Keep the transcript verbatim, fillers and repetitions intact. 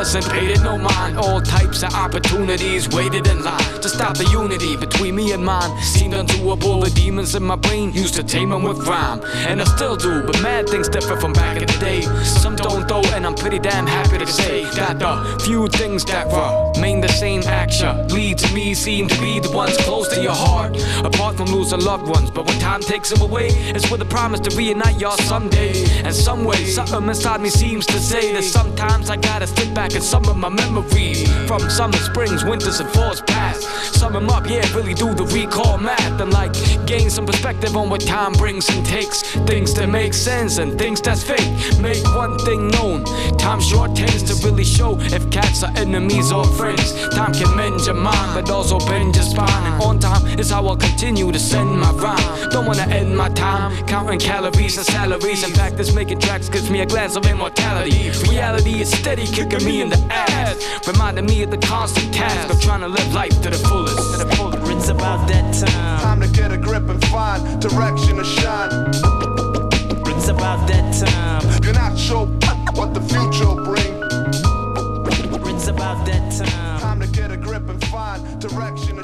wasn't paid no mind. All types of opportunities waited in line to stop the unity between me and mine. Seemed undoable. The demons in my brain used to tame them with rhyme, and I still do, but mad things differ from back in the day. Some don't though, and I'm pretty damn happy to say that the few things that remain the same action lead to me seem to be the ones close to your heart. Apart from losing loved ones, but when time takes them away, it's with a promise to reunite y'all someday. And some way, something inside me seems to say that sometimes I gotta sit back and some of my memories from summer, springs, winters, and falls past. Sum them up, yeah, really do the recall math and like gain some perspective on what time brings and takes. Things that make sense and things that's fake. Make one thing known, time short tends to really show if cats are enemies or friends. Time can mend your mind, but also bend your spine. And on time is how I'll continue to send my rhyme. Don't wanna end my time counting calories and salaries. In fact, this making tracks gives me a glance of immortality. Reality is steady kicking me in the ass, reminding me of the constant task of trying to live life to the fullest. To the fullest. It's about that time. Time to get a grip and find direction to shine. It's about that time. You're not sure what the future will bring. It's about that time. Time to get a grip and find direction.